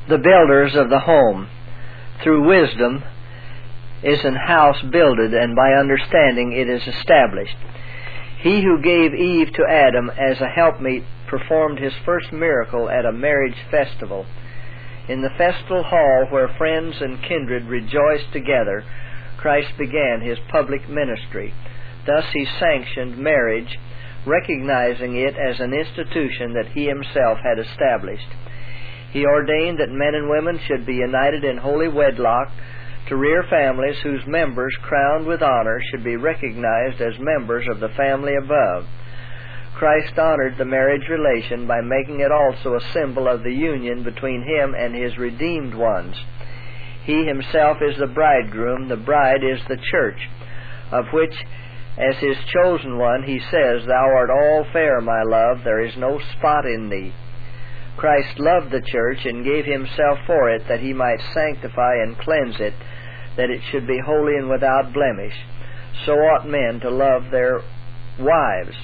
the builders of the home. Through wisdom is an house builded, and by understanding it is established. He who gave Eve to Adam as a helpmeet performed his first miracle at a marriage festival. In the festival hall where friends and kindred rejoiced together, Christ began his public ministry. Thus he sanctioned marriage, recognizing it as an institution that he himself had established. He ordained that men and women should be united in holy wedlock to rear families whose members, crowned with honor, should be recognized as members of the family above. Christ honored the marriage relation by making it also a symbol of the union between him and his redeemed ones. He himself is the bridegroom, the bride is the church, of which, as his chosen one, he says, "Thou art all fair, my love, there is no spot in thee." Christ loved the church and gave himself for it, that he might sanctify and cleanse it, that it should be holy and without blemish. So ought men to love their wives.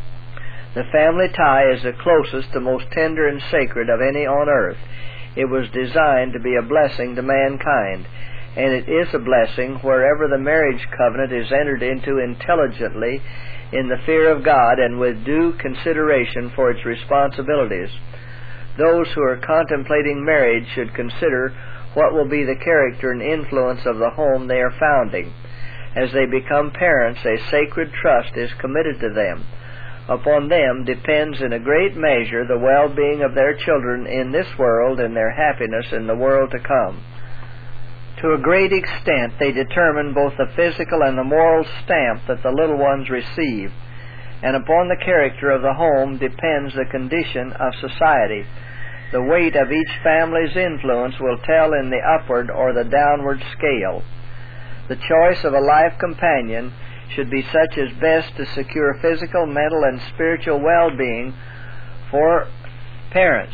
The family tie is the closest, the most tender and sacred of any on earth. It was designed to be a blessing to mankind, and it is a blessing wherever the marriage covenant is entered into intelligently, in the fear of God, and with due consideration for its responsibilities. Those who are contemplating marriage should consider what will be the character and influence of the home they are founding. As they become parents, a sacred trust is committed to them. Upon them depends in a great measure the well-being of their children in this world and their happiness in the world to come. To a great extent they determine both the physical and the moral stamp that the little ones receive, and upon the character of the home depends the condition of society. The weight of each family's influence will tell in the upward or the downward scale. The choice of a life companion should be such as best to secure physical, mental, and spiritual well-being for parents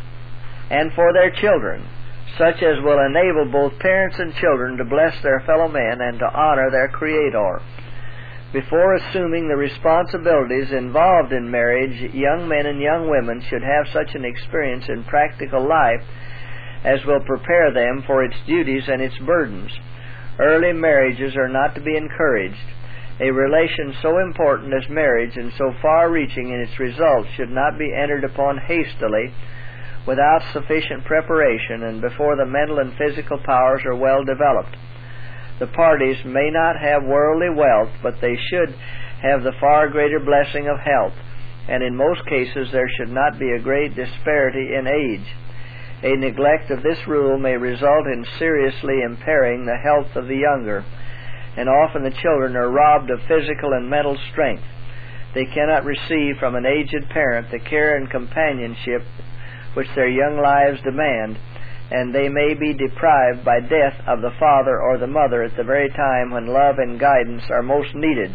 and for their children, such as will enable both parents and children to bless their fellow men and to honor their Creator. Before assuming the responsibilities involved in marriage, young men and young women should have such an experience in practical life as will prepare them for its duties and its burdens. Early marriages are not to be encouraged. A relation so important as marriage and so far-reaching in its results should not be entered upon hastily, without sufficient preparation, and before the mental and physical powers are well developed. The parties may not have worldly wealth, but they should have the far greater blessing of health, and in most cases there should not be a great disparity in age. A neglect of this rule may result in seriously impairing the health of the younger, and often the children are robbed of physical and mental strength. They cannot receive from an aged parent the care and companionship which their young lives demand, and they may be deprived by death of the father or the mother at the very time when love and guidance are most needed.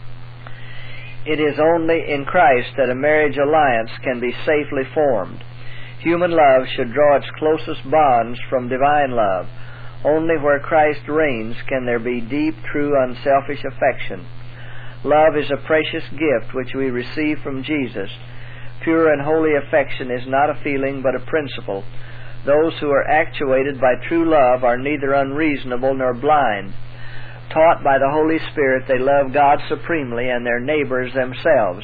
It is only in Christ that a marriage alliance can be safely formed. Human love should draw its closest bonds from divine love. Only where Christ reigns can there be deep, true, unselfish affection. Love is a precious gift which we receive from Jesus. Pure and holy affection is not a feeling but a principle. Those who are actuated by true love are neither unreasonable nor blind. Taught by the Holy Spirit, they love God supremely and their neighbors themselves.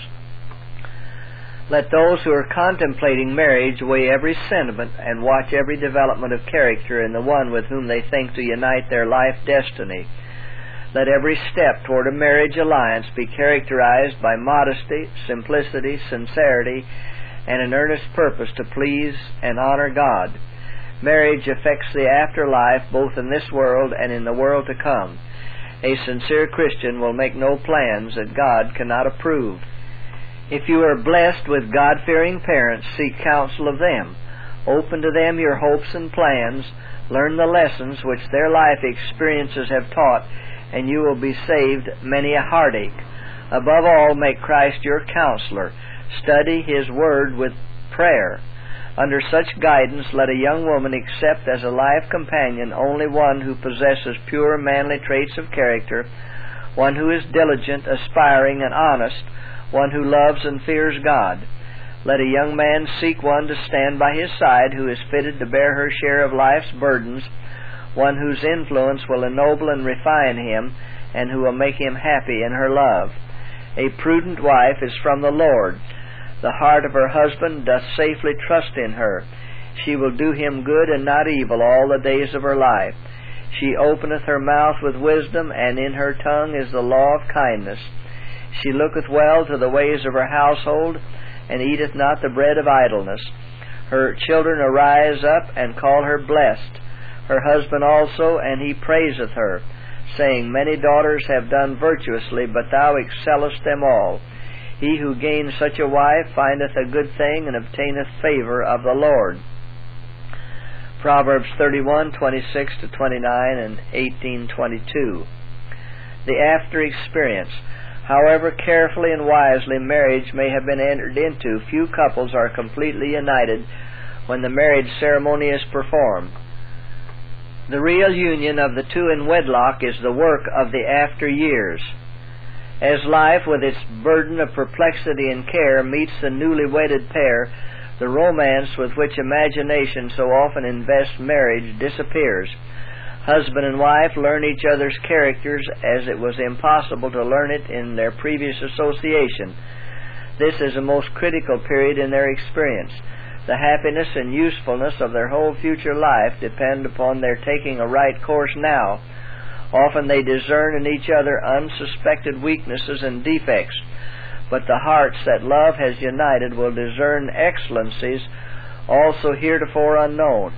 Let those who are contemplating marriage weigh every sentiment and watch every development of character in the one with whom they think to unite their life destiny. Let every step toward a marriage alliance be characterized by modesty, simplicity, sincerity, and an earnest purpose to please and honor God. Marriage affects the afterlife both in this world and in the world to come. A sincere Christian will make no plans that God cannot approve. If you are blessed with God-fearing parents, seek counsel of them. Open to them your hopes and plans. Learn the lessons which their life experiences have taught, and you will be saved many a heartache. Above all, make Christ your counselor. Study His Word with prayer. Under such guidance, let a young woman accept as a life companion only one who possesses pure manly traits of character, one who is diligent, aspiring, and honest, one who loves and fears God. Let a young man seek one to stand by his side who is fitted to bear her share of life's burdens, one whose influence will ennoble and refine him, and who will make him happy in her love. A prudent wife is from the Lord. The heart of her husband doth safely trust in her. She will do him good and not evil all the days of her life. She openeth her mouth with wisdom, and in her tongue is the law of kindness. She looketh well to the ways of her household, and eateth not the bread of idleness. Her children arise up and call her blessed. Her husband also, and he praiseth her, saying, Many daughters have done virtuously, but thou excellest them all. He who gains such a wife findeth a good thing, and obtaineth favor of the Lord. Proverbs 31:26-29 and 18:22. The after experience. However carefully and wisely marriage may have been entered into, few couples are completely united when the marriage ceremony is performed. The real union of the two in wedlock is the work of the after years. As life, with its burden of perplexity and care, meets the newly wedded pair, the romance with which imagination so often invests marriage disappears. Husband and wife learn each other's characters as it was impossible to learn it in their previous association. This is a most critical period in their experience. The happiness and usefulness of their whole future life depend upon their taking a right course now. Often they discern in each other unsuspected weaknesses and defects, but the hearts that love has united will discern excellencies also heretofore unknown.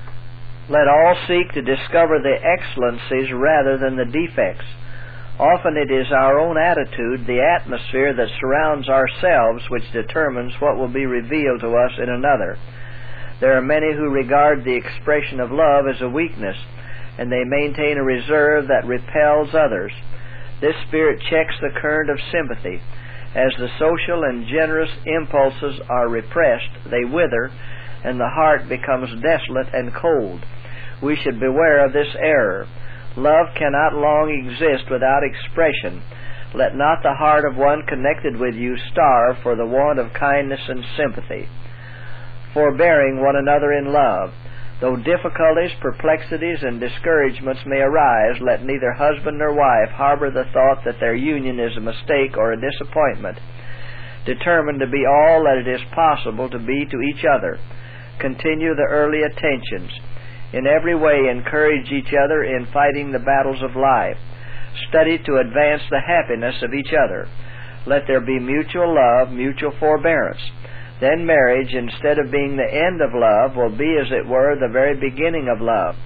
Let all seek to discover the excellencies rather than the defects. Often it is our own attitude, the atmosphere that surrounds ourselves, which determines what will be revealed to us in another. There are many who regard the expression of love as a weakness, and they maintain a reserve that repels others. This spirit checks the current of sympathy. As the social and generous impulses are repressed, they wither, and the heart becomes desolate and cold. We should beware of this error. Love cannot long exist without expression. Let not the heart of one connected with you starve for the want of kindness and sympathy. Forbearing one another in love. Though difficulties, perplexities, and discouragements may arise, let neither husband nor wife harbor the thought that their union is a mistake or a disappointment. Determined to be all that it is possible to be to each other. Continue the early attentions. In every way encourage each other in fighting the battles of life. Study to advance the happiness of each other. Let there be mutual love, mutual forbearance. Then marriage, instead of being the end of love, will be, as it were, the very beginning of love.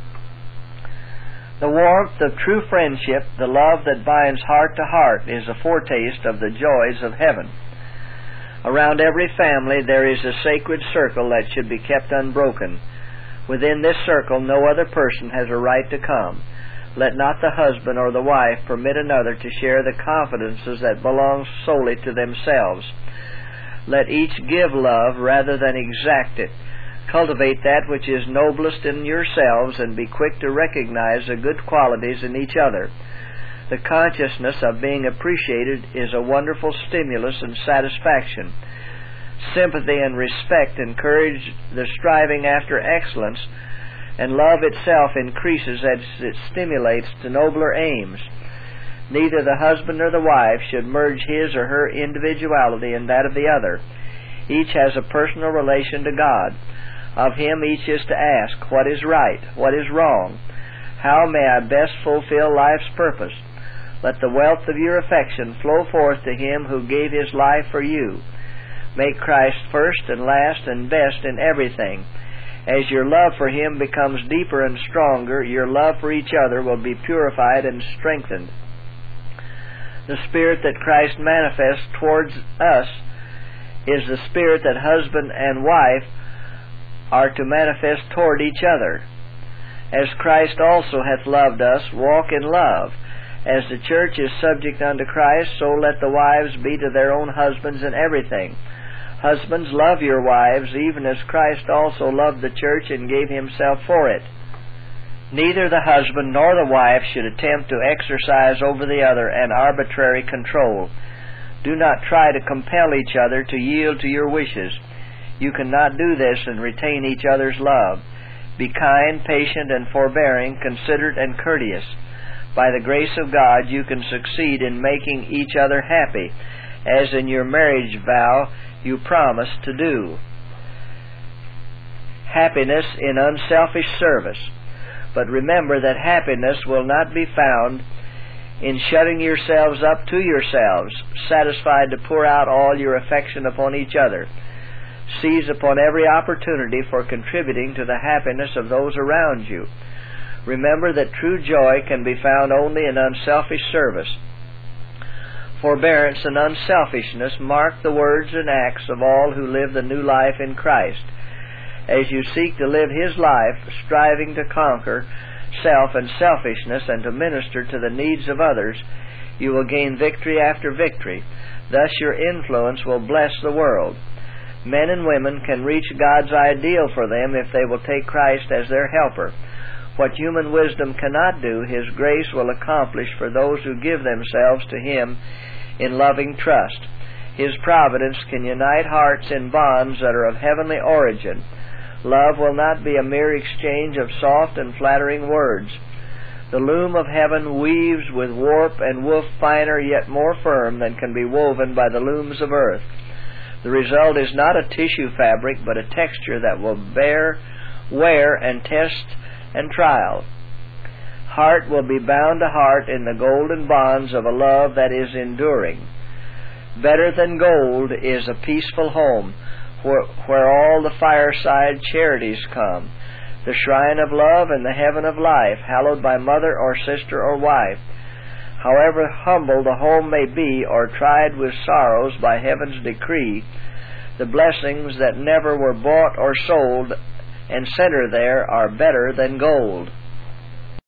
The warmth of true friendship, the love that binds heart to heart, is a foretaste of the joys of heaven. Around every family there is a sacred circle that should be kept unbroken. Within this circle no other person has a right to come. Let not the husband or the wife permit another to share the confidences that belong solely to themselves. Let each give love rather than exact it. Cultivate that which is noblest in yourselves, and be quick to recognize the good qualities in each other. The consciousness of being appreciated is a wonderful stimulus and satisfaction. Sympathy and respect encourage the striving after excellence, and love itself increases as it stimulates to nobler aims. Neither the husband nor the wife should merge his or her individuality in that of the other. Each has a personal relation to God. Of him each is to ask, what is right, what is wrong? How may I best fulfill life's purpose? Let the wealth of your affection flow forth to him who gave his life for you. Make Christ first and last and best in everything. As your love for him becomes deeper and stronger, your love for each other will be purified and strengthened. The spirit that Christ manifests towards us is the spirit that husband and wife are to manifest toward each other. As Christ also hath loved us, walk in love. As the church is subject unto Christ, so let the wives be to their own husbands in everything. Husbands, love your wives, even as Christ also loved the church and gave himself for it. Neither the husband nor the wife should attempt to exercise over the other an arbitrary control. Do not try to compel each other to yield to your wishes. You cannot do this and retain each other's love. Be kind, patient, and forbearing, considerate, and courteous. By the grace of God, you can succeed in making each other happy, as in your marriage vow you promised to do. Happiness in unselfish service. But remember that happiness will not be found in shutting yourselves up to yourselves, satisfied to pour out all your affection upon each other. Seize upon every opportunity for contributing to the happiness of those around you. Remember that true joy can be found only in unselfish service. Forbearance and unselfishness mark the words and acts of all who live the new life in Christ. As you seek to live His life, striving to conquer self and selfishness and to minister to the needs of others, you will gain victory after victory. Thus your influence will bless the world. Men and women can reach God's ideal for them if they will take Christ as their helper. What human wisdom cannot do, His grace will accomplish for those who give themselves to Him in loving trust. His providence can unite hearts in bonds that are of heavenly origin. Love will not be a mere exchange of soft and flattering words. The loom of heaven weaves with warp and woof finer yet more firm than can be woven by the looms of earth. The result is not a tissue fabric, but a texture that will bear, wear, and test and trial. Heart will be bound to heart in the golden bonds of a love that is enduring. Better than gold is a peaceful home, where all the fireside charities come, the shrine of love and the heaven of life, hallowed by mother or sister or wife. However humble the home may be, or tried with sorrows by heaven's decree, the blessings that never were bought or sold and center there are better than gold.